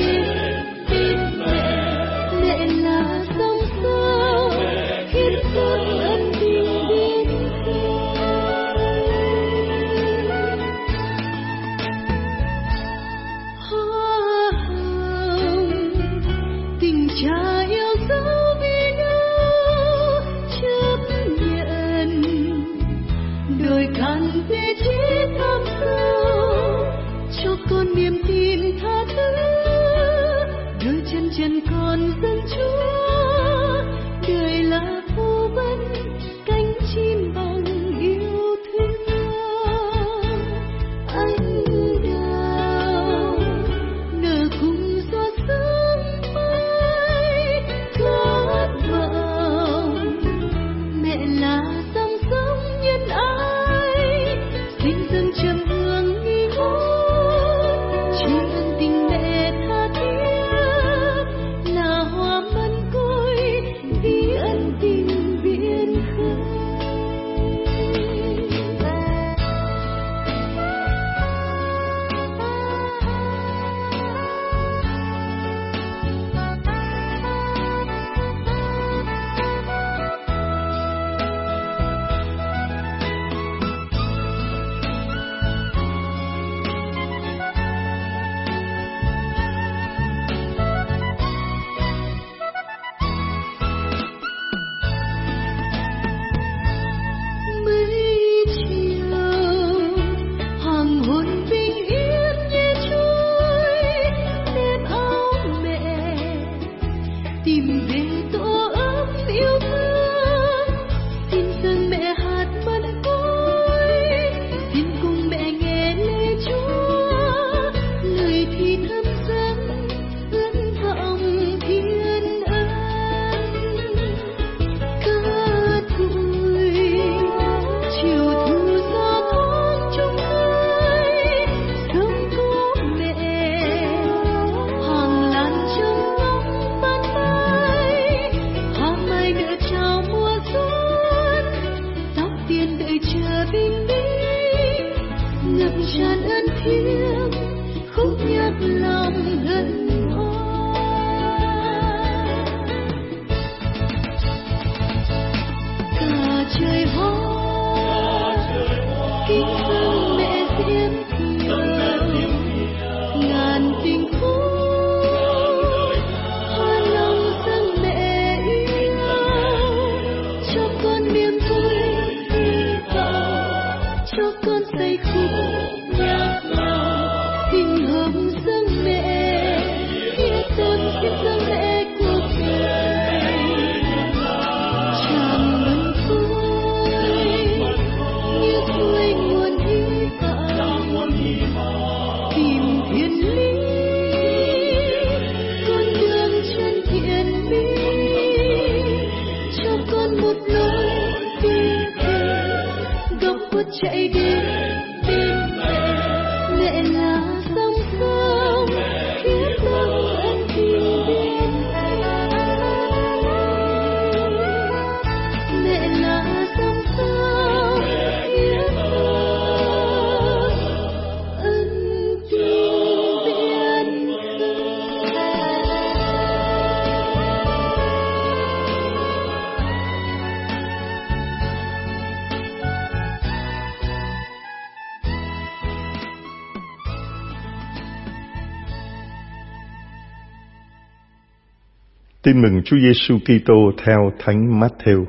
Tin mừng Chúa Giêsu Kitô theo Thánh Mát-thêu.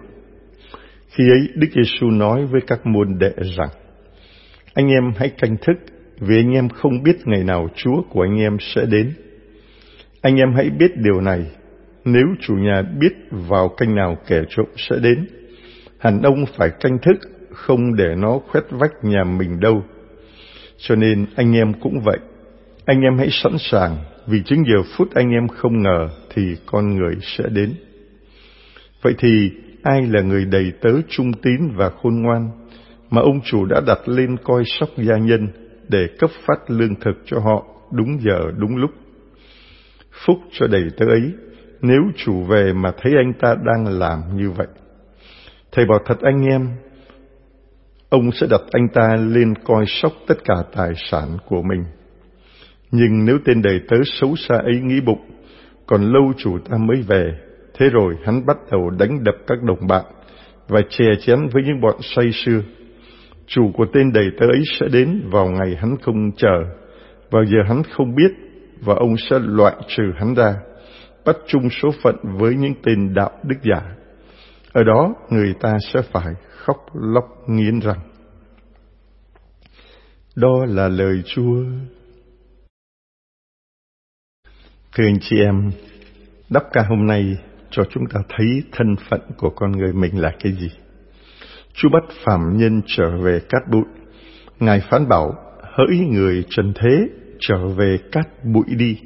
Khi ấy, Đức Giêsu nói với các môn đệ rằng: Anh em hãy canh thức, vì anh em không biết ngày nào Chúa của anh em sẽ đến. Anh em hãy biết điều này, nếu chủ nhà biết vào canh nào kẻ trộm sẽ đến, hẳn ông phải canh thức, không để nó khoét vách nhà mình đâu. Cho nên anh em cũng vậy, anh em hãy sẵn sàng, vì chính giờ phút anh em không ngờ thì con người sẽ đến. Vậy thì ai là người đầy tớ trung tín và khôn ngoan mà ông chủ đã đặt lên coi sóc gia nhân để cấp phát lương thực cho họ đúng giờ đúng lúc? Phúc cho đầy tớ ấy nếu chủ về mà thấy anh ta đang làm như vậy. Thầy bảo thật anh em, ông sẽ đặt anh ta lên coi sóc tất cả tài sản của mình. Nhưng nếu tên đầy tớ xấu xa ấy nghĩ bụng, còn lâu chủ ta mới về, thế rồi hắn bắt đầu đánh đập các đồng bạn và chè chén với những bọn say sưa. Chủ của tên đầy tớ ấy sẽ đến vào ngày hắn không chờ, vào giờ hắn không biết, và ông sẽ loại trừ hắn ra, bắt chung số phận với những tên đạo đức giả. Ở đó người ta sẽ phải khóc lóc nghiến răng. Đó là lời Chúa. Thưa anh chị em, đáp ca hôm nay cho chúng ta thấy thân phận của con người mình là cái gì. Chúa bắt phàm nhân trở về cát bụi. Ngài phán bảo, hỡi người trần thế, trở về cát bụi đi.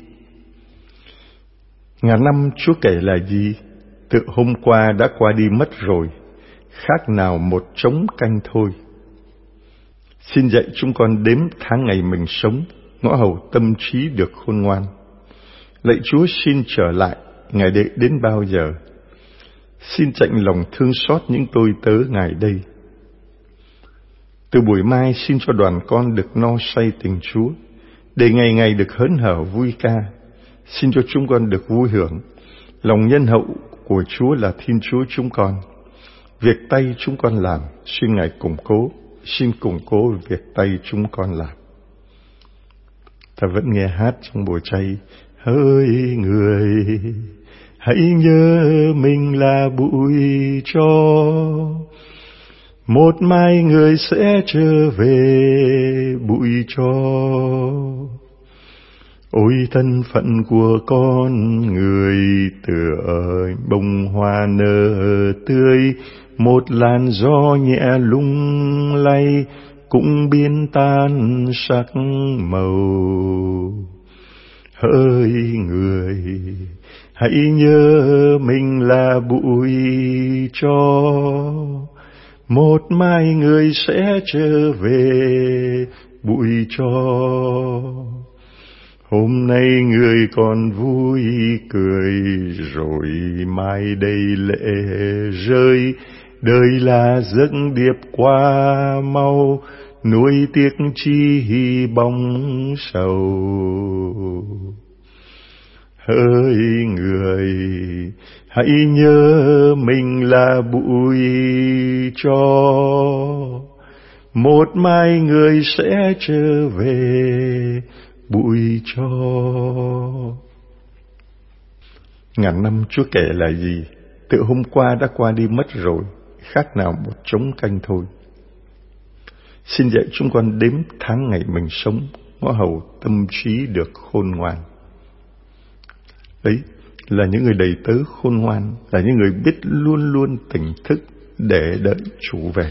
Ngàn năm Chúa kể là gì? Tự hôm qua đã qua đi mất rồi, khác nào một trống canh thôi. Xin dạy chúng con đếm tháng ngày mình sống, ngõ hầu tâm trí được khôn ngoan. Lạy Chúa xin trở lại, Ngài đợi đến bao giờ? Xin chạnh lòng thương xót những tôi tớ Ngài đây. Từ buổi mai xin cho đoàn con được no say tình Chúa, để ngày ngày được hớn hở vui ca. Xin cho chúng con được vui hưởng lòng nhân hậu của Chúa là Thiên Chúa chúng con. Việc tay chúng con làm, xin Ngài củng cố, xin củng cố việc tay chúng con làm. Ta vẫn nghe hát trong buổi chay, hỡi người, hãy nhớ mình là bụi tro, một mai người sẽ trở về bụi tro. Ôi thân phận của con người tựa bông hoa nở tươi, một làn gió nhẹ lung lay cũng biến tan sắc màu. Hỡi người, hãy nhớ mình là bụi tro, một mai người sẽ trở về bụi tro. Hôm nay người còn vui cười, rồi mai đây lệ rơi. Đời là giấc điệp qua mau, nuối tiếc chi bóng sầu. Hỡi người, hãy nhớ mình là bụi tro, một mai người sẽ trở về bụi tro. Ngàn năm Chúa kể là gì? Tự hôm qua đã qua đi mất rồi, khác nào một trống canh thôi. Xin dạy chúng con đếm tháng ngày mình sống, ngõ hầu tâm trí được khôn ngoan. Đấy là những người đầy tớ khôn ngoan, là những người biết luôn luôn tỉnh thức để đợi chủ về.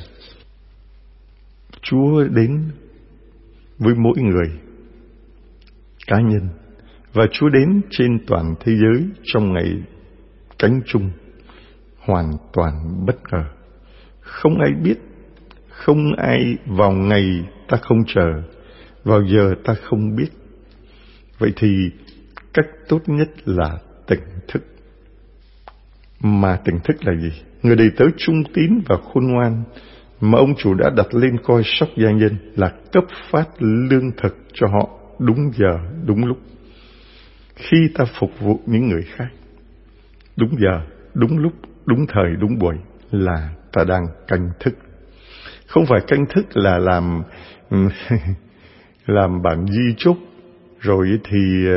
Chúa đến với mỗi người cá nhân, và Chúa đến trên toàn thế giới trong ngày cánh chung, hoàn toàn bất ngờ. Không ai biết, không ai vào ngày ta không chờ, vào giờ ta không biết. Vậy thì cách tốt nhất là tỉnh thức. Mà tỉnh thức là gì? Người đầy tớ trung tín và khôn ngoan mà ông chủ đã đặt lên coi sóc gia nhân là cấp phát lương thực cho họ đúng giờ, đúng lúc. Khi ta phục vụ những người khác đúng giờ, đúng lúc, đúng thời, đúng buổi là ta đang canh thức. Không phải canh thức là làm bản di chúc rồi thì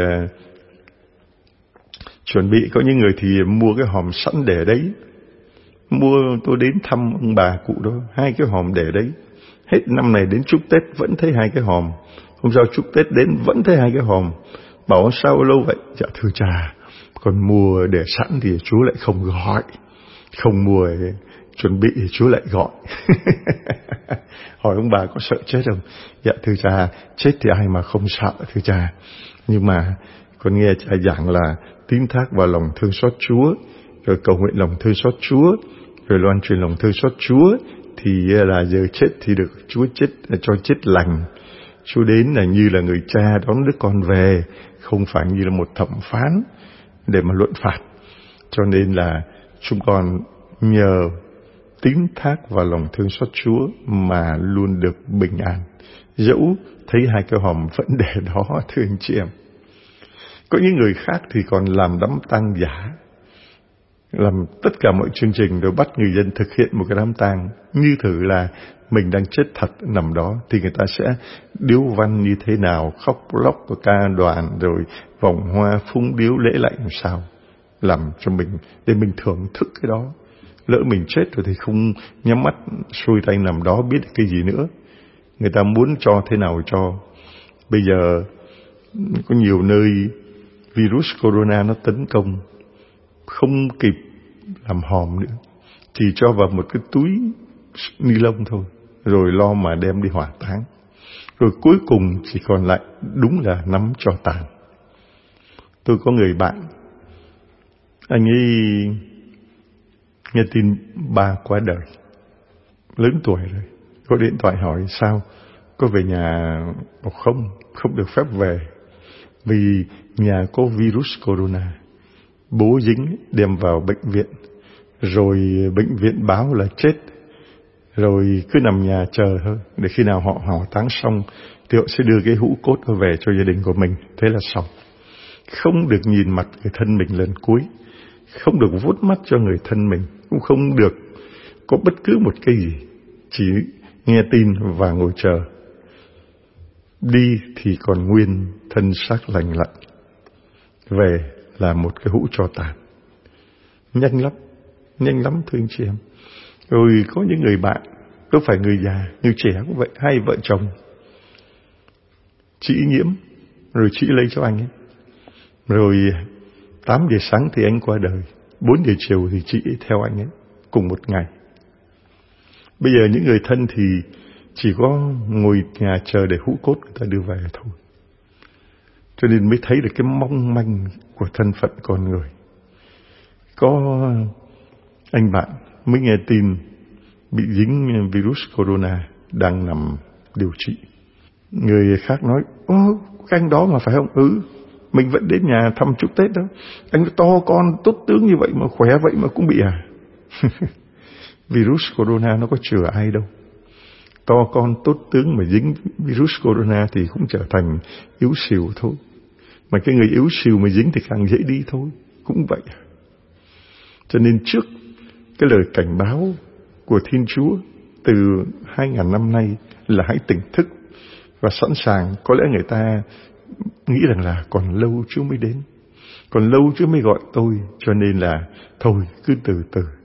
chuẩn bị. Có những người thì mua cái hòm sẵn để đấy. Tôi đến thăm ông bà cụ đó, 2 cái hòm để đấy. Hết năm này đến chúc Tết vẫn thấy 2 cái hòm. Hôm sau chúc Tết đến vẫn thấy 2 cái hòm. Bảo sao lâu vậy? Dạ thưa cha, còn mua để sẵn thì Chúa lại không gọi. Không mua chuẩn bị thì Chúa lại gọi. Hỏi ông bà có sợ chết không? Dạ thưa cha, chết thì ai mà không sợ thưa cha. Nhưng mà con nghe cha giảng là tín thác vào lòng thương xót Chúa, rồi cầu nguyện lòng thương xót Chúa, rồi loan truyền lòng thương xót Chúa, thì là giờ chết thì được Chúa chết cho chết lành. Chúa đến là như là người cha đón đứa con về, không phải như là một thẩm phán để mà luận phạt. Cho nên là chúng con nhờ tín thác vào lòng thương xót Chúa mà luôn được bình an. dẫu thấy hai cái hòm vẫn để đó, thưa anh chị em. Có những người khác thì còn làm đám tang giả, làm tất cả mọi chương trình rồi bắt người dân thực hiện một cái đám tang như thử là mình đang chết thật nằm đó, thì người ta sẽ điếu văn như thế nào, khóc lóc của ca đoàn, rồi vòng hoa phúng điếu lễ lạy làm sao, làm cho mình để mình thưởng thức cái đó. Lỡ mình chết rồi thì không nhắm mắt xuôi tay nằm đó biết cái gì nữa. Người ta muốn cho thế nào cho. Bây giờ có nhiều nơi virus corona nó tấn công, không kịp làm hòm nữa, chỉ cho vào một cái túi ni lông thôi, rồi lo mà đem đi hỏa táng. Rồi cuối cùng chỉ còn lại đúng là nắm tro tàn. Tôi có người bạn, anh ấy nghe tin ba qua đời, lớn tuổi rồi, có điện thoại hỏi sao, có về nhà? Không được phép về, vì nhà có virus corona. Bố dính đem vào bệnh viện, rồi bệnh viện báo là chết, rồi cứ nằm nhà chờ thôi, để khi nào họ hỏa táng xong thì họ sẽ đưa cái hũ cốt về cho gia đình của mình, thế là xong. Không được nhìn mặt người thân mình lần cuối, không được vuốt mắt cho người thân mình, cũng không được có bất cứ một cái gì, chỉ nghe tin và ngồi chờ. Đi thì còn nguyên thân xác lành lặn, về là một cái hũ tro tàn. Nhanh lắm thưa anh chị em. Rồi có những người bạn, không phải người già, người trẻ cũng vậy, hai vợ chồng, chị nhiễm, rồi chị lây cho anh ấy. Rồi 8 giờ sáng thì anh qua đời, 4 giờ chiều thì chị theo anh ấy, cùng một ngày. Bây giờ những người thân thì chỉ có ngồi nhà chờ để hũ cốt người ta đưa về thôi. Cho nên mới thấy được cái mong manh của thân phận con người. Có anh bạn mới nghe tin bị dính virus corona, đang nằm điều trị. Người khác nói, cái anh đó mà phải không? Mình vẫn đến nhà thăm chúc Tết đó. Anh to con tốt tướng như vậy mà khỏe vậy mà cũng bị à? Virus corona nó có chừa ai đâu. To con tốt tướng mà dính virus corona thì cũng trở thành yếu xìu thôi. Mà cái người yếu xìu mà dính thì càng dễ đi thôi. Cũng vậy. Cho nên trước cái lời cảnh báo của Thiên Chúa từ 2000 năm nay là hãy tỉnh thức và sẵn sàng. Có lẽ người ta nghĩ rằng là còn lâu Chúa mới đến, còn lâu Chúa mới gọi tôi, cho nên là thôi cứ từ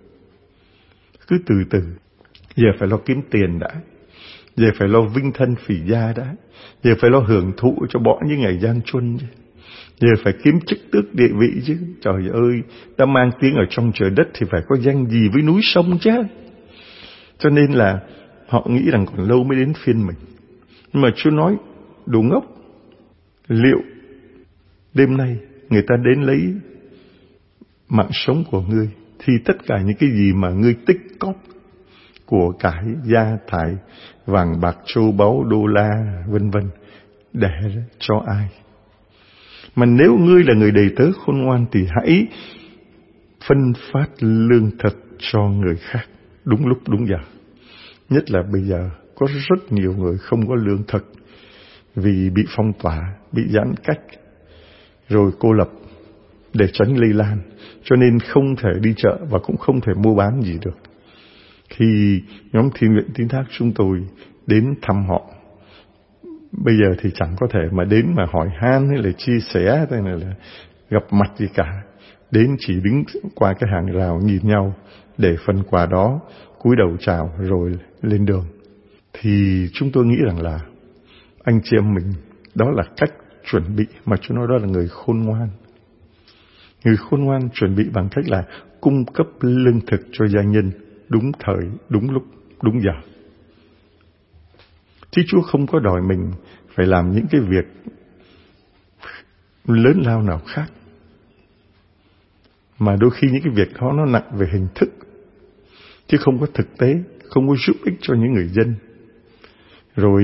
từ. Giờ phải lo kiếm tiền đã, giờ phải lo vinh thân phỉ gia đã, giờ phải lo hưởng thụ cho bỏ những ngày gian truân chứ. Giờ phải kiếm chức tước địa vị chứ. Trời ơi, đã mang tiếng ở trong trời đất thì phải có danh gì với núi sông chứ. Cho nên là họ nghĩ rằng còn lâu mới đến phiên mình. Nhưng mà Chúa nói, đồ ngốc, liệu đêm nay người ta đến lấy mạng sống của ngươi thì tất cả những cái gì mà ngươi tích cóp, của cải, gia thải, vàng bạc châu báu, đô la, vân vân, để cho ai? Mà nếu ngươi là người đầy tớ khôn ngoan thì hãy phân phát lương thực cho người khác đúng lúc đúng giờ. Nhất là bây giờ có rất nhiều người không có lương thực vì bị phong tỏa, bị giãn cách, rồi cô lập để tránh lây lan, cho nên không thể đi chợ và cũng không thể mua bán gì được. Khi nhóm Thiên Nguyện Tín Thác chúng tôi đến thăm họ, bây giờ thì chẳng có thể mà đến mà hỏi han hay là chia sẻ hay là gặp mặt gì cả. Đến chỉ đứng qua cái hàng rào nhìn nhau để phần quà đó, cúi đầu chào rồi lên đường. Thì chúng tôi nghĩ rằng là anh chị em mình, đó là cách chuẩn bị mà chúng nói đó là người khôn ngoan. Người khôn ngoan chuẩn bị bằng cách là cung cấp lương thực cho gia nhân đúng thời, đúng lúc, đúng giờ. Chứ Chúa không có đòi mình phải làm những cái việc lớn lao nào khác. Mà đôi khi những cái việc đó nó nặng về hình thức, chứ không có thực tế, không có giúp ích cho những người dân. Rồi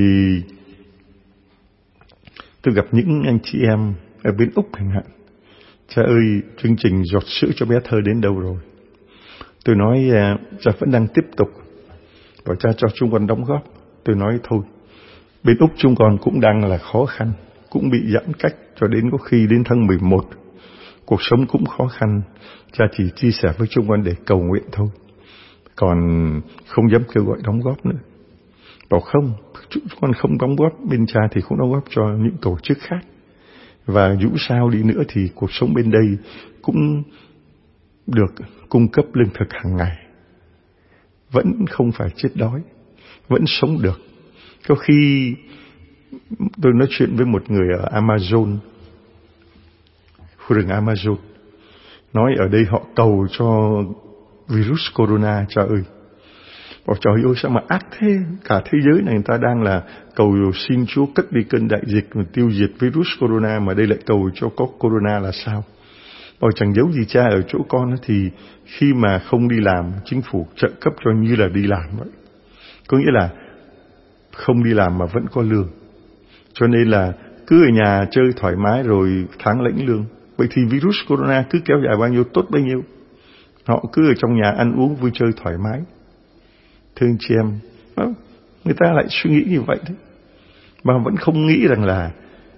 tôi gặp những anh chị em ở bên Úc chẳng hạn. Cha ơi, chương trình giọt sữa cho bé thơ đến đâu rồi? Tôi nói cha vẫn đang tiếp tục, và cha cho chúng con đóng góp. Tôi nói thôi, Bên Úc chúng con cũng đang là khó khăn, cũng bị giãn cách cho đến có khi đến tháng 11. Cuộc sống cũng khó khăn, cha chỉ chia sẻ với chúng con để cầu nguyện thôi. Còn không dám kêu gọi đóng góp nữa. Bảo không, chúng con không đóng góp bên cha thì không đóng góp cho những tổ chức khác. Và dù sao đi nữa thì cuộc sống bên đây cũng được cung cấp lương thực hàng ngày. Vẫn không phải chết đói, vẫn sống được. Có khi tôi nói chuyện với một người ở Amazon, khu rừng Amazon, nói ở đây họ cầu cho virus corona, trời ơi. Bảo trời ơi sao mà ác thế, cả thế giới này người ta đang là cầu xin Chúa cất đi cơn đại dịch và tiêu diệt virus corona, mà đây lại cầu cho có corona là sao? Bảo chẳng giấu gì cha, ở chỗ con thì khi mà không đi làm, chính phủ trợ cấp cho như là đi làm vậy. Có nghĩa là không đi làm mà vẫn có lương. Cho nên là cứ ở nhà chơi thoải mái rồi tháng lãnh lương. Vậy thì virus corona cứ kéo dài bao nhiêu tốt bấy nhiêu. Họ cứ ở trong nhà ăn uống vui chơi thoải mái. Thưa anh chị em, người ta lại suy nghĩ như vậy đấy. Mà vẫn không nghĩ rằng là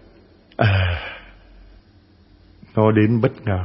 nó đến bất ngờ.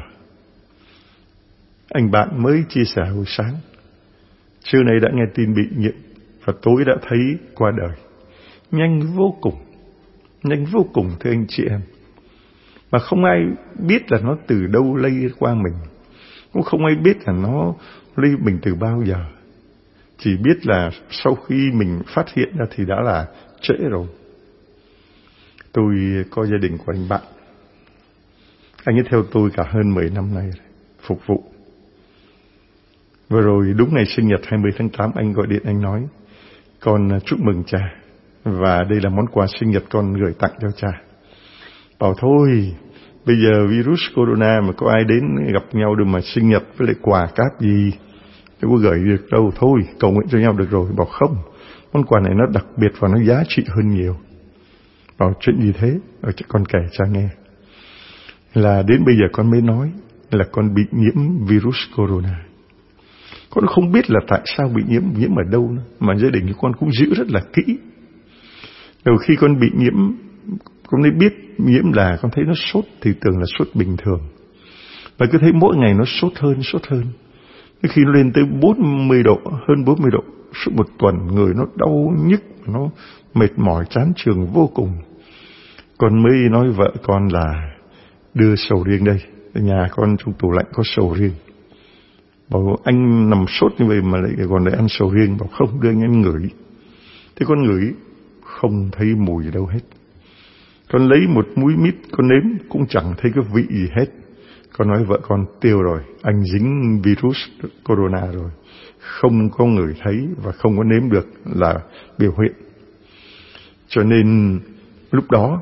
Anh bạn mới chia sẻ hồi sáng, trưa nay đã nghe tin bị nhiễm và tối đã thấy qua đời. Nhanh vô cùng thưa anh chị em. Mà không ai biết là nó từ đâu lây qua mình, cũng không ai biết là nó lây mình từ bao giờ. Chỉ biết là sau khi mình phát hiện ra thì đã là trễ rồi. Tôi có gia đình của anh bạn. Anh ấy theo tôi cả hơn 10 năm nay phục vụ. Vừa rồi đúng ngày sinh nhật 20 tháng 8 anh gọi điện anh nói: con chúc mừng cha, và đây là món quà sinh nhật con gửi tặng cho cha. Bảo thôi, bây giờ virus corona mà có ai đến gặp nhau được mà sinh nhật với lại quà cáp gì, đâu có gửi được đâu, thôi cầu nguyện cho nhau được rồi. Bảo không, món quà này nó đặc biệt và nó giá trị hơn nhiều. Bảo chuyện gì thế? Con kể cha nghe. Là đến bây giờ con mới nói là con bị nhiễm virus corona. Con không biết là tại sao bị nhiễm ở đâu nữa, mà gia đình của con cũng giữ rất là kỹ. Đầu khi con bị nhiễm, con mới biết nhiễm là con thấy nó sốt thì tưởng là sốt bình thường. Và cứ thấy mỗi ngày nó sốt hơn. Khi nó lên tới 40 độ, hơn 40 độ, suốt một tuần người nó đau nhức, nó mệt mỏi chán chường vô cùng. Con mới nói vợ con là đưa sầu riêng đây, ở nhà con trong tủ lạnh có sầu riêng. Bảo anh nằm sốt như vậy mà lại còn lại ăn sầu riêng. Bảo không, đưa anh ngửi. Thế con ngửi không thấy mùi đâu hết. Con lấy một múi mít con nếm cũng chẳng thấy cái vị gì hết. Con nói vợ con tiêu rồi, anh dính virus corona rồi, không có ngửi thấy và không có nếm được là biểu hiện. Cho nên lúc đó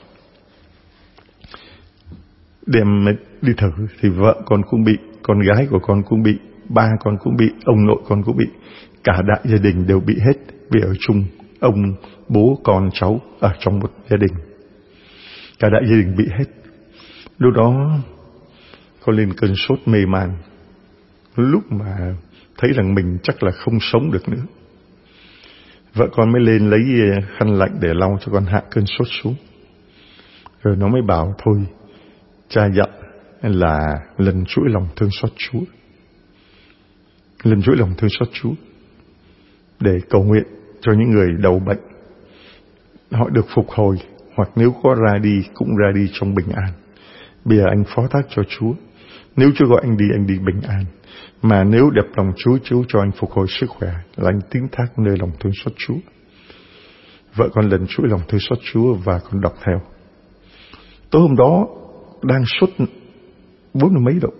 đem đi thử thì vợ con cũng bị, con gái của con cũng bị, ba con cũng bị, ông nội con cũng bị, cả đại gia đình đều bị hết, vì ở chung ông, bố, con, cháu ở trong một gia đình, cả đại gia đình bị hết. Lúc đó con lên cơn sốt mê man, lúc mà thấy rằng mình chắc là không sống được nữa. Vợ con mới lên lấy khăn lạnh để lau cho con hạ cơn sốt xuống. Rồi nó mới bảo thôi, cha dặn là lần chuỗi lòng thương xót Chúa. Lần chuỗi lòng thương xót Chúa để cầu nguyện cho những người đau bệnh, họ được phục hồi, hoặc nếu có ra đi cũng ra đi trong bình an. Bây giờ anh phó thác cho Chúa, nếu Chúa gọi anh đi bình an. Mà nếu đẹp lòng Chúa, Chúa cho anh phục hồi sức khỏe, là anh tín thác nơi lòng thương xót Chúa. Vợ con lần chuỗi lòng thương xót Chúa và con đọc theo. Tối hôm đó đang sốt 40 mấy độ,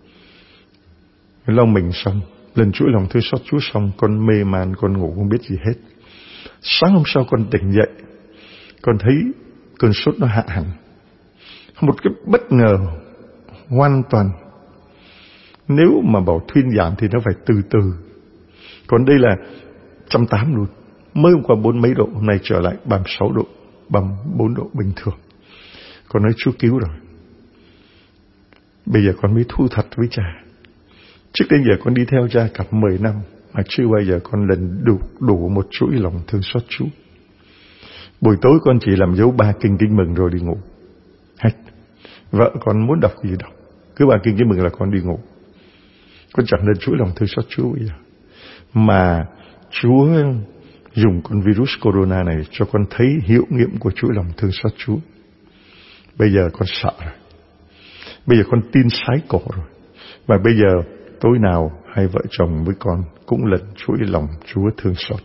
lau mình xong, lần chuỗi lòng thương xót Chúa xong, con mê man, con ngủ không biết gì hết. Sáng hôm sau con tỉnh dậy, con thấy cơn sốt nó hạ hẳn. Một cái bất ngờ hoàn toàn. Nếu mà bảo thuyên giảm thì nó phải từ từ. Còn đây là 180 luôn. Mới hôm qua 40 mấy độ, hôm nay trở lại 36 độ, 34 độ bình thường. Con nói Chúa cứu rồi. Bây giờ con mới thu thật với cha. Trước đến giờ con đi theo cha cả 10 năm, mà chưa bao giờ con lần đủ một chuỗi lòng thương xót Chúa. Buổi tối con chỉ làm dấu 3 kinh mừng rồi đi ngủ. Hết. Vợ con muốn đọc gì đọc. Cứ 3 kinh mừng là con đi ngủ. Con chẳng nên chuỗi lòng thương xót Chúa bây giờ. Mà Chúa dùng con virus corona này cho con thấy hiệu nghiệm của chuỗi lòng thương xót Chúa. Bây giờ con sợ rồi. Bây giờ con tin sái cổ rồi. Và bây giờ tối nào hai vợ chồng với con cũng lần chuỗi lòng Chúa thương xót.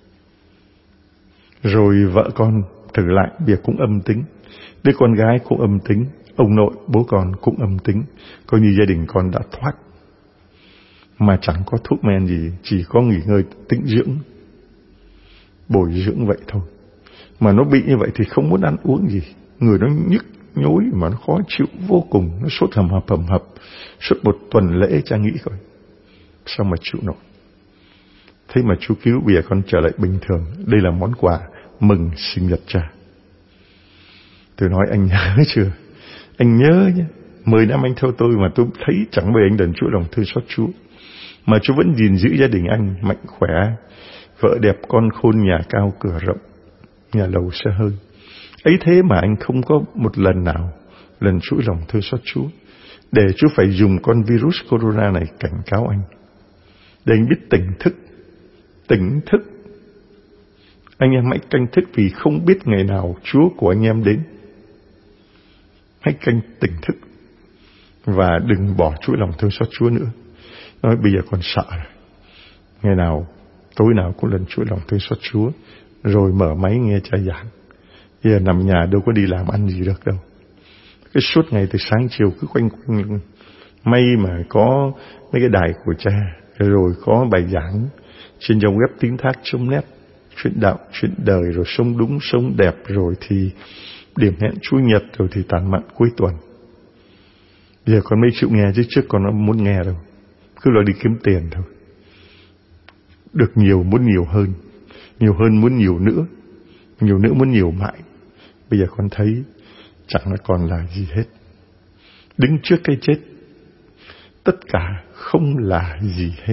Rồi vợ con thử lại, việc cũng âm tính. Đứa con gái cũng âm tính. Ông nội, bố con cũng âm tính. Coi như gia đình con đã thoát. Mà chẳng có thuốc men gì, chỉ có nghỉ ngơi tĩnh dưỡng, bồi dưỡng vậy thôi. Mà nó bị như vậy thì không muốn ăn uống gì. Người nó nhức nhối mà nó khó chịu vô cùng. Nó sốt hầm hập. Suốt một tuần lễ cha nghĩ coi sao mà chịu nổi. Thế mà Chúa cứu bây giờ con trở lại bình thường. Đây là món quà mừng sinh nhật cha. Tôi nói anh nhớ chưa? Anh nhớ nhé. 10 năm anh theo tôi mà tôi thấy chẳng bao anh đền chuỗi lòng thương xót Chúa. Mà Chúa vẫn gìn giữ gia đình anh mạnh khỏe, vợ đẹp, con khôn, nhà cao cửa rộng, nhà lầu xe hơi. Ấy thế mà anh không có một lần nào lần chuỗi lòng thương xót Chúa. Để Chúa phải dùng con virus corona này cảnh cáo anh. Để anh biết tỉnh thức. Tỉnh thức. Anh em hãy canh thức vì không biết ngày nào Chúa của anh em đến. Hãy canh tỉnh thức. Và đừng bỏ chuỗi lòng thương xót Chúa nữa. Nói bây giờ con sợ rồi. Ngày nào, tối nào cũng lần chuỗi lòng thương xót Chúa. Rồi mở máy nghe cha giảng. Bây giờ nằm nhà đâu có đi làm ăn gì được đâu. Cái suốt ngày từ sáng chiều cứ quanh. May mà có mấy cái đài của cha. Rồi có bài giảng trên trang web Tín Thác.net. Chuyện đạo, chuyện đời, rồi sống đúng, sống đẹp. Rồi thì điểm hẹn Chủ nhật, rồi thì tản mạn cuối tuần. Bây giờ con mới chịu nghe chứ trước con nó muốn nghe đâu. Cứ lo đi kiếm tiền thôi. Được nhiều muốn nhiều hơn. Nhiều hơn muốn nhiều nữa. Nhiều nữa muốn nhiều mãi. Bây giờ con thấy chẳng là còn là gì hết. Đứng trước cái chết, tất cả không là gì hết.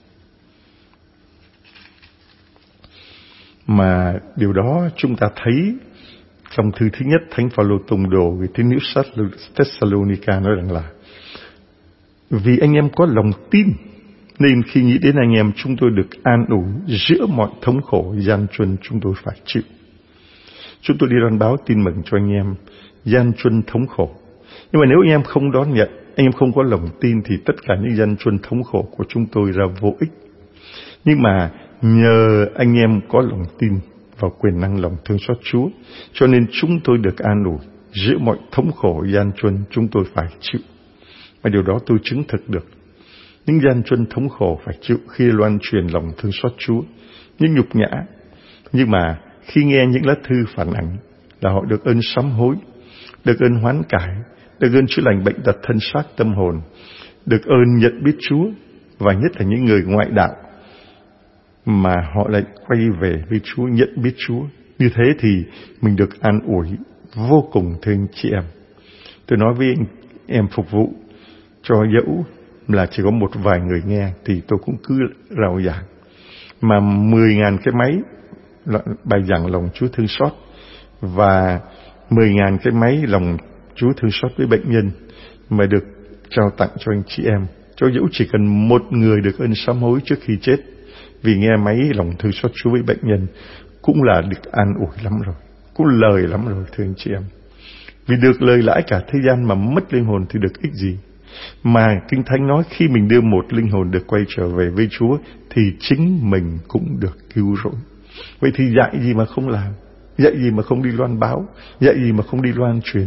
Mà điều đó chúng ta thấy trong thư thứ nhất Thánh Phaolô tông đồ gửi tín hữu Thessalonica nói rằng là vì anh em có lòng tin nên khi nghĩ đến anh em chúng tôi được an ủi giữa mọi thống khổ gian truân chúng tôi phải chịu. Chúng tôi đi loan báo tin mừng cho anh em gian truân thống khổ. Nhưng mà nếu anh em không đón nhận, anh em không có lòng tin thì tất cả những gian truân thống khổ của chúng tôi ra vô ích. Nhưng mà nhờ anh em có lòng tin vào quyền năng lòng thương xót Chúa, cho nên chúng tôi được an ủi giữa mọi thống khổ gian truân chúng tôi phải chịu. Và điều đó tôi chứng thực được. Những gian truân thống khổ phải chịu khi loan truyền lòng thương xót Chúa, những nhục nhã. Nhưng mà khi nghe những lá thư phản ảnh là họ được ơn sám hối, được ơn hoán cải, được ơn chữa lành bệnh tật thân xác tâm hồn, được ơn nhận biết Chúa, và nhất là những người ngoại đạo mà họ lại quay về với Chúa, nhận biết Chúa. Như thế thì mình được an ủi vô cùng, thưa anh chị em. Tôi nói với anh em phục vụ, cho dẫu là chỉ có một vài người nghe thì tôi cũng cứ rao giảng. Mà 10.000 cái máy bài giảng lòng Chúa thương xót và 10.000 cái máy lòng Chúa thương xót với bệnh nhân mà được trao tặng cho anh chị em. Cho dẫu chỉ cần một người được ơn sám hối trước khi chết vì nghe máy lòng thương xót Chúa với bệnh nhân cũng là được an ủi lắm rồi, cũng lời lắm rồi, thưa anh chị em. Vì được lời lãi cả thế gian mà mất linh hồn thì được ích gì? Mà Kinh Thánh nói khi mình đưa một linh hồn được quay trở về với Chúa thì chính mình cũng được cứu rỗi. Vậy thì dạy gì mà không làm? Dạy gì mà không đi loan báo? Dạy gì mà không đi loan truyền?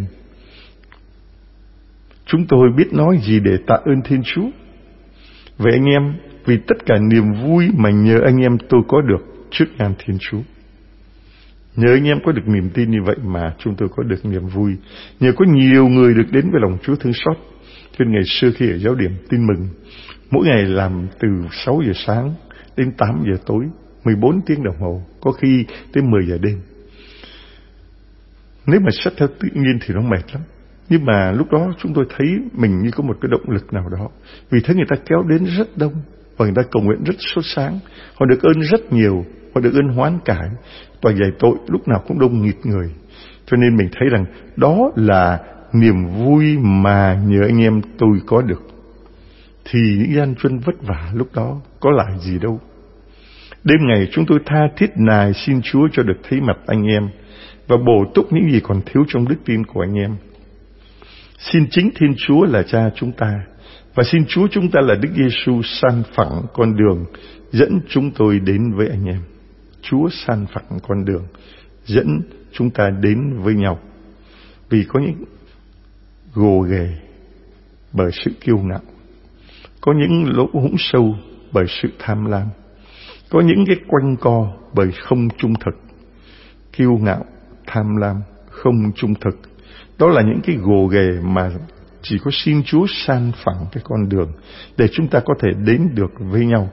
Chúng tôi biết nói gì để tạ ơn Thiên Chúa? Vậy anh em, vì tất cả niềm vui mà nhờ anh em tôi có được trước ngàn Thiên Chúa. Nhờ anh em có được niềm tin như vậy mà chúng tôi có được niềm vui. Nhờ có nhiều người được đến với lòng Chúa thương xót. Cho nên ngày xưa khi ở giáo điểm tin mừng, mỗi ngày làm từ 6 giờ sáng đến 8 giờ tối, 14 tiếng đồng hồ, có khi tới 10 giờ đêm. Nếu mà xét theo tự nhiên thì nó mệt lắm. Nhưng mà lúc đó chúng tôi thấy mình như có một cái động lực nào đó. Vì thế người ta kéo đến rất đông và người ta cầu nguyện rất sốt sáng. Họ được ơn rất nhiều, họ được ơn hoán cải. tòa giải tội lúc nào cũng đông nghịt người. Cho nên mình thấy rằng đó là niềm vui mà nhờ anh em tôi có được. Thì những gian truân vất vả lúc đó có lại gì đâu. Đêm ngày chúng tôi tha thiết nài xin Chúa cho được thấy mặt anh em và bổ túc những gì còn thiếu trong đức tin của anh em. Xin chính Thiên Chúa là Cha chúng ta và xin Chúa chúng ta là Đức Giêsu san phẳng con đường dẫn chúng tôi đến với anh em. Chúa san phẳng con đường dẫn chúng ta đến với nhau. Vì có những gồ ghề bởi sự kiêu ngạo, có những lỗ hũng sâu bởi sự tham lam, có những cái quanh co bởi không trung thực. Kiêu ngạo, tham lam, không trung thực, đó là những cái gồ ghề mà chỉ có xin Chúa san phẳng cái con đường để chúng ta có thể đến được với nhau.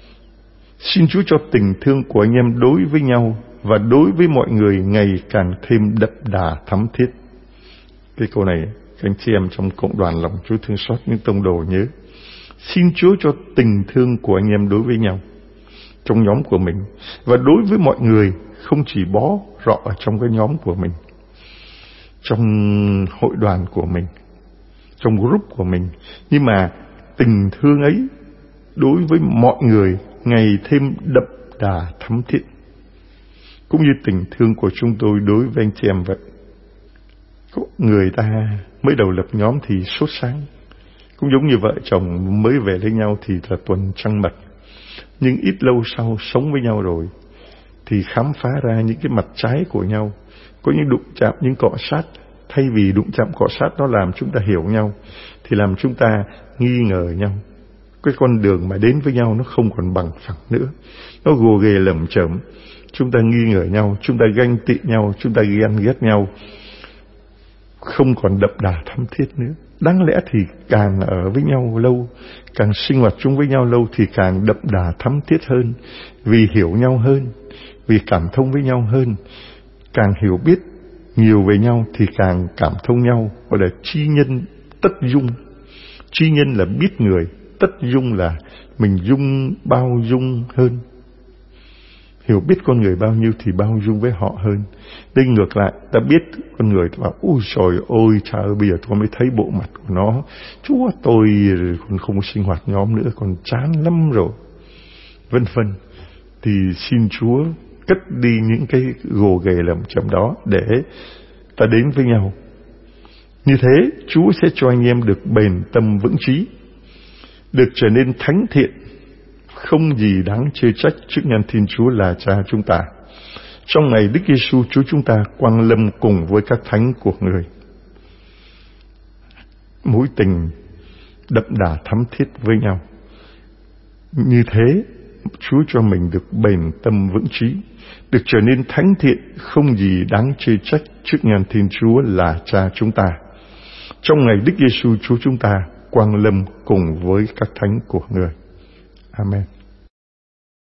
Xin Chúa cho tình thương của anh em đối với nhau và đối với mọi người ngày càng thêm đậm đà thắm thiết. Cái câu này các anh chị em trong cộng đoàn lòng Chúa thương xót những tông đồ nhớ. Xin Chúa cho tình thương của anh em đối với nhau trong nhóm của mình và đối với mọi người, không chỉ bó rọ ở trong cái nhóm của mình, trong hội đoàn của mình, trong group của mình, nhưng mà tình thương ấy đối với mọi người ngày thêm đậm đà thắm thiết, cũng như tình thương của chúng tôi đối với anh chị em vậy. Có người ta mới đầu lập nhóm thì sốt sáng, cũng giống như vợ chồng mới về lấy nhau thì là tuần trăng mật, nhưng ít lâu sau sống với nhau rồi thì khám phá ra những cái mặt trái của nhau. Có những đụng chạm, những cọ sát. Thay vì đụng chạm cọ sát nó làm chúng ta hiểu nhau, thì làm chúng ta nghi ngờ nhau. Cái con đường mà đến với nhau nó không còn bằng phẳng nữa, nó gồ ghề lởm chởm. Chúng ta nghi ngờ nhau, chúng ta ganh tị nhau, chúng ta ghen ghét nhau, không còn đậm đà thắm thiết nữa. Đáng lẽ thì càng ở với nhau lâu, càng sinh hoạt chung với nhau lâu thì càng đậm đà thắm thiết hơn, vì hiểu nhau hơn, vì cảm thông với nhau hơn. Càng hiểu biết nhiều về nhau thì càng cảm thông nhau, gọi là tri nhân tất dung. Tri nhân là biết người, tất dung là mình dung, bao dung hơn. Hiểu biết con người bao nhiêu thì bao dung với họ hơn. Đây ngược lại, ta biết con người, ta bảo ôi trời ơi, cha ơi, bây giờ tôi mới thấy bộ mặt của nó, Chúa tôi còn không sinh hoạt nhóm nữa, còn chán lắm rồi, vân vân. Thì xin Chúa cất đi những cái gồ ghề lầm chậm đó để ta đến với nhau. Như thế Chúa sẽ cho anh em được bền tâm vững chí, được trở nên thánh thiện, không gì đáng chê trách trước nhan Thiên Chúa là Cha chúng ta, trong ngày Đức Giêsu Chúa chúng ta quang lâm cùng với các thánh của người. Mối tình đậm đà thắm thiết với nhau. Như thế Chúa cho mình được bền tâm vững chí, được trở nên thánh thiện, không gì đáng chê trách trước nhan Thiên Chúa là Cha chúng ta, trong ngày Đức Giêsu Chúa chúng ta quang lâm cùng với các thánh của người. Amen.